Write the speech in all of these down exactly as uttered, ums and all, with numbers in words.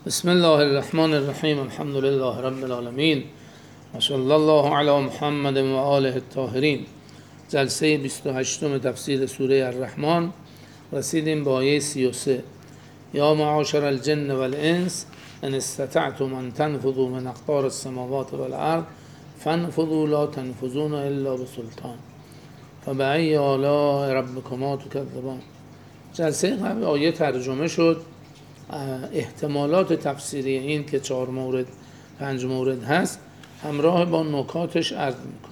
بسم الله الرحمن الرحیم. الحمد لله رب العالمین و صلی الله علی محمد و آله الطاهرین. جلسه بیست و هشتم تفسیر سوره الرحمن. رسیدیم به آیه سی و سه. یا معاشر الجن والانس ان استطعتم ان تنفذوا من اقطار السماوات والارض فانفذوا لا تنفذون الا بسلطان فبأی آلاء ربکما تکذبان. جلسه قبل آیه ترجمه شد، احتمالات تفسیری این که چهار مورد پنج مورد هست همراه با نکاتش عرض میکنم.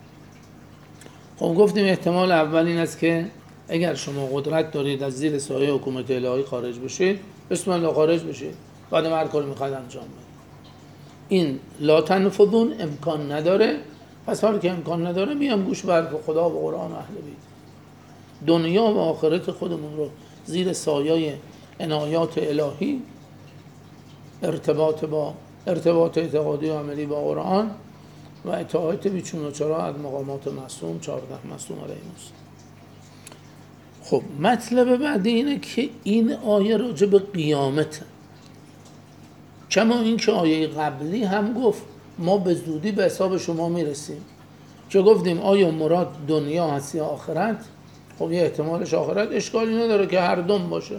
خب گفتیم احتمال اول این است که اگر شما قدرت دارید از زیر سایه حکومت الهی خارج بشید، بسم الله خارج بشید، بعد هر کاری میخواید انجام بدید. این لا تنفذون امکان نداره. پس حالی که امکان نداره میام گوش بر خدا و قرآن و اهل بیت، دنیا و آخرت خودمون رو زیر سایه عنایات الهی، ارتباط با ارتباط اعتقادی و عملی با قرآن و اطاعت بیچون و چرا از مقامات معصوم چهارده معصوم علیهم السلام. خب مطلب بعدی اینه که این آیه راجع به قیامته، کما این که آیه قبلی هم گفت ما به زودی به حساب شما میرسیم، که گفتیم آیا مراد دنیا هست یا آخرت. خب یه احتمالش آخرت، اشکالی نداره که هر دوم باشه.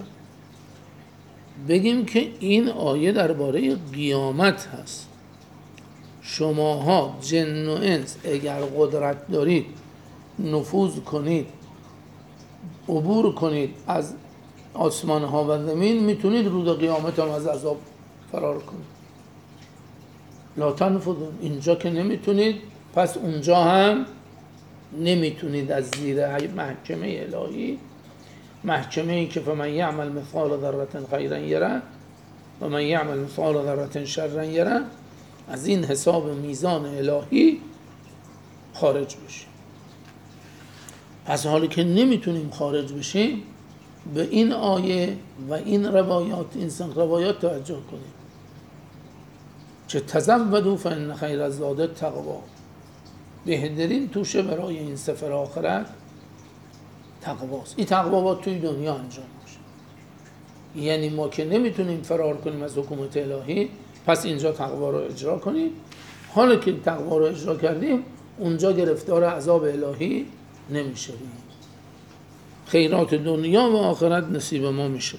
بگیم که این آیه درباره قیامت هست. شماها جن و انس اگر قدرت دارید نفوذ کنید، عبور کنید از آسمان ها و زمین، میتونید روز قیامت هم از عذاب فرار کنید. لا تنفذون، اینجا که نمیتونید پس اونجا هم نمیتونید از زیر محکمه الهی، محکمه ای که فمن یعمل مثقال ذره خیرا یره و من یعمل مثقال ذره شرا یره، از این حساب میزان الهی خارج بشیم. پس حالی که نمیتونیم خارج بشیم، به این آیه و این روایات این سن روایات توجه کنیم که تزودوا فان خیر الزاد التقوا، بهترین توشه برای این سفر آخرت تقواست. این تقوا با توی دنیا انجام میشه. یعنی ما که نمیتونیم فرار کنیم از حکومت الهی، پس اینجا تقوا رو اجرا کنیم. حالا که تقوا رو اجرا کردیم، اونجا گرفتار عذاب الهی نمیشیم. خیرات دنیا و آخرت نصیب ما میشه.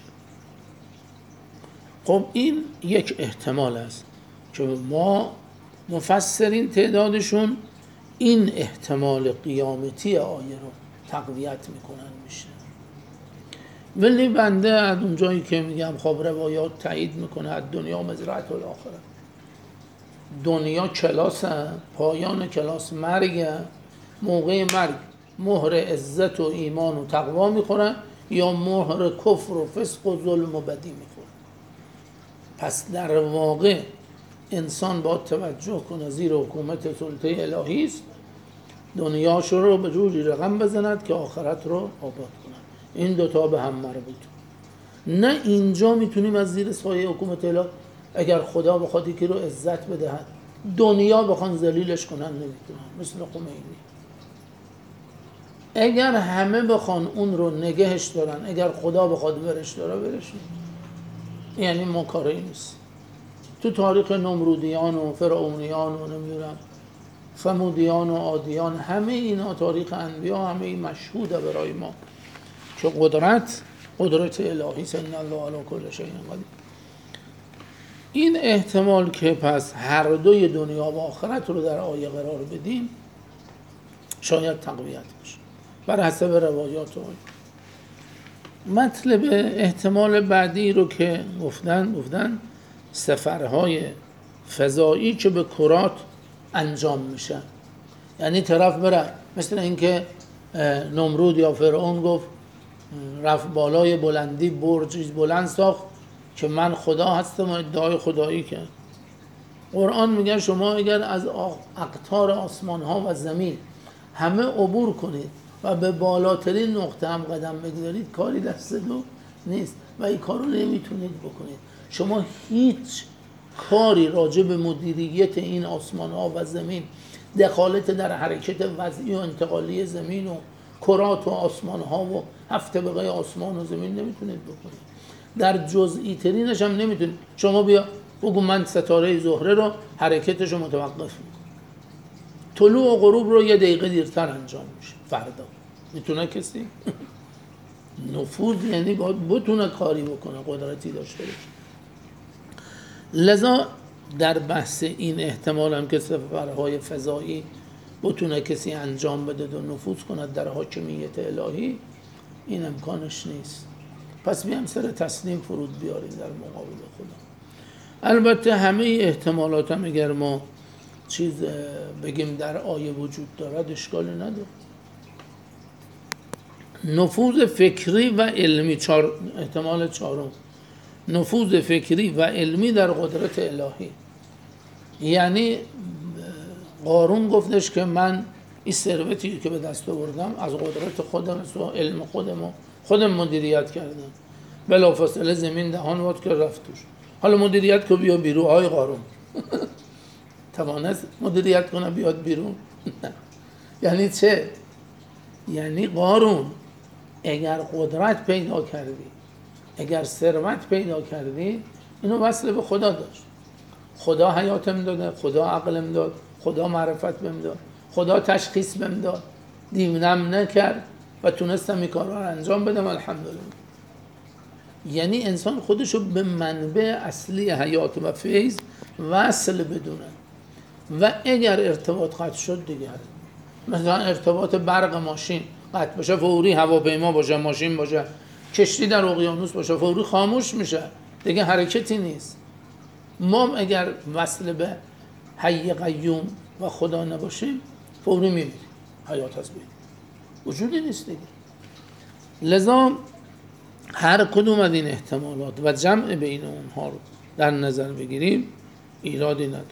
خب این یک احتمال است که ما مفسرین تعدادشون این احتمال قیامتی آیه رو تقویت میکنن میشه. ولی بنده از اونجایی که میگم خب روایات تایید میکنه از دنیا مزرعه الاخره، دنیا کلاس، پایان کلاس مرگ، موقع مرگ مهر عزت و ایمان و تقوا میخورن یا مهر کفر و فسق و ظلم و بدی میخورن. پس در واقع انسان باید توجه کنه زیر حکومت سلطه الهی است، دنیاش رو به جوری رقم بزند که آخرت رو آباد کنند. این دوتا به هم مربوط. نه اینجا میتونیم از زیر سایه حکومت الهی، اگر خدا بخواد یکی رو عزت بدهد، دنیا بخوان ذلیلش کنن نمیتونن، مثل خمینی. اگر همه بخوان اون رو نگهش دارن، اگر خدا بخواد برش داره برش، یعنی ما کاری نیست. تو تاریخ نمرودیان و فرعونیان و نمیدونم ثمودیان و عادیان، همه اینا تاریخ انبیا، همه این مشهوده برای ما که قدرت قدرت الهی است. ان الله علی کل شیء قدیر. این احتمال که پس هر دوی دنیا و آخرت رو در آیه قرار بدیم شاید تقویت بشه بر حسب روایات آیه. مطلب احتمال بعدی رو که گفتن گفتن سفرهای فضایی که به کرات انجام میشه. یعنی طرف بره، مثل اینکه نمرود یا فرعون گفت رفت بالای بلندی برج بلند ساخت که من خدا هستم و ادعای خدایی کرد. قرآن میگه شما اگر از اقطار آسمان ها و زمین همه عبور کنید و به بالاترین نقطه هم قدم بگذارید، کاری دست دو نیست و این کار رو نمیتونید بکنید. شما هیچ کاری راجع به مدیریت این آسمان ها و زمین، دخالت در حرکت وضعی و انتقالی زمین و کرات و آسمان ها و هفت طبقه آسمان و زمین نمیتونید بکنید. در جزئی ترینش هم نمیتونی. شما بیا بگو من ستاره زهره رو حرکتش رو متوقف میکنم، طلوع و غروب رو یه دقیقه دیرتر انجام میشه فردا. میتونه کسی؟ نفوذ یعنی باید بتونه کاری بکنه، قدرتی داشته باشه. لذا در بحث این احتمال هم که سفرهای فضایی بتونه کسی انجام بده و نفوذ کند در حاکمیت الهی، این امکانش نیست. پس بیام سر تسلیم فرود بیاریم در مقابل خدا. البته همه احتمالات هم اگر ما چیز بگیم در آیه وجود دارد اشکالی نداره. نفوذ فکری و علمی، چار احتمال چهارم، نفوذ فکری و علمی در قدرت الهی. یعنی قارون گفتش که من این ثروتی که به دست آوردم از قدرت خودم و علم خودم و خودم مدیریت کردم. بلافاصله زمین دهان واد که رفت توش. حالا مدیریت که بیا بیرون. های قارون توانست مدیریت کنه بیاد بیرون؟ یعنی چه؟ یعنی قارون اگر قدرت پیدا کردی، اگر ثروت پیدا کردی، اینو وصل به خدا داشت. خدا حیاتم داده، خدا عقلم داد، خدا معرفت بهم داد، خدا تشخیص بهم داد، دیونم نکرد و تونستم این کارها رو انجام بدم، الحمدلله. یعنی انسان خودشو به منبع اصلی حیات و فیض وصل بدونه و اگر ارتباط قطع شد دیگه، مثلا ارتباط برق ماشین قطع بشه، فوری هواپیما باشه، ماشین باشه، کشتی در اقیانوس باشه، فوری خاموش میشه دیگه، حرکتی نیست. ما اگر وصل به حی قیوم و خدا نباشیم فوری میمیریم، حیات از بین وجودی نیست دیگه. لذا هر کدوم از این احتمالات و جمع بین اونها رو در نظر بگیریم ایرادی نداره.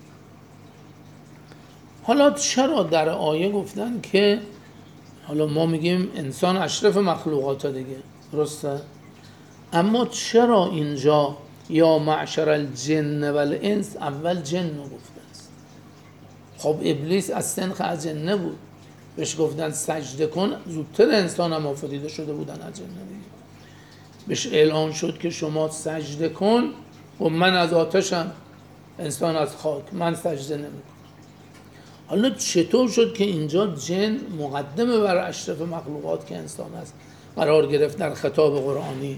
حالا چرا در آیه گفتن که حالا ما میگیم انسان اشرف مخلوقات دیگه، درسته؟ اما چرا اینجا یا معشر الجن و الانس اول جن رو گفته است؟ خب ابلیس از سنخ اجنه بود، بهش گفتن سجده کن، زودتر انسان هم آفریده شده بودن اجنه دیگه. بهش اعلان شد که شما سجده کن و من از آتشم، انسان از خاک، من سجده نمیکنم. حالا چطور شد که اینجا جن مقدمه بر اشرف مخلوقات که انسان است قرار گرفت در خطاب قرآنی؟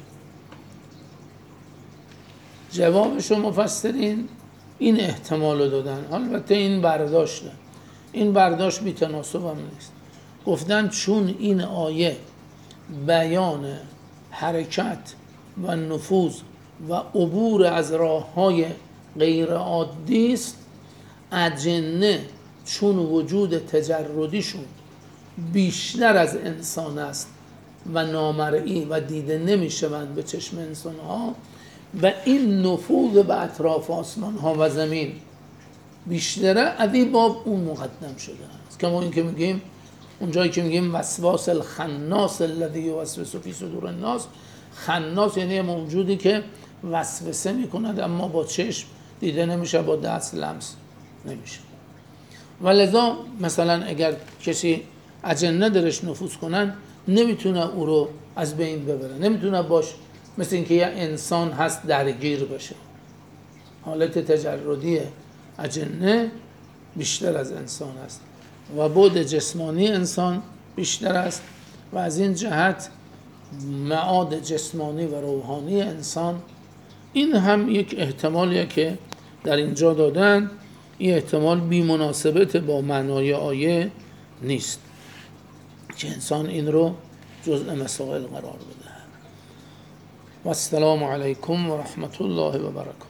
جوابش رو مفسرین این احتمال رو دادن. البته این برداشته، این برداشت بی‌تناسب هم نیست. گفتن چون این آیه بیان حرکت و نفوذ و عبور از راه‌های غیر عادی است، اجنه چون وجود تجردیشون بیشتر از انسان است و نامرئی و دیده نمیشوند به چشم انسان ها، و این نفوذ به اطراف آسمان ها و زمین بیشتره، از این باب اون مقدم شده است. کما این که میگیم اونجایی که میگیم وسواس الخناس الذی یوسوس فی صدور الناس، خناس یعنی موجودی که وسوسه میکند اما با چشم دیده نمیشه، با دست لمس نمیشه. ولذا مثلا اگر کسی اجنه درش نفوذ کنن نمیتونه او رو از بین ببره، نمیتونه باش، مثل اینکه یه انسان هست درگیر بشه. حالت تجردی اجنه بیشتر از انسان است و بعد جسمانی انسان بیشتر است و از این جهت معاد جسمانی و روحانی انسان، این هم یک احتمالیه که در اینجا دادن. این احتمال بی مناسبت با معنای آیه نیست که انسان این رو جزء مسائل قرار بده. و السلام علیکم و رحمت الله و برکاته.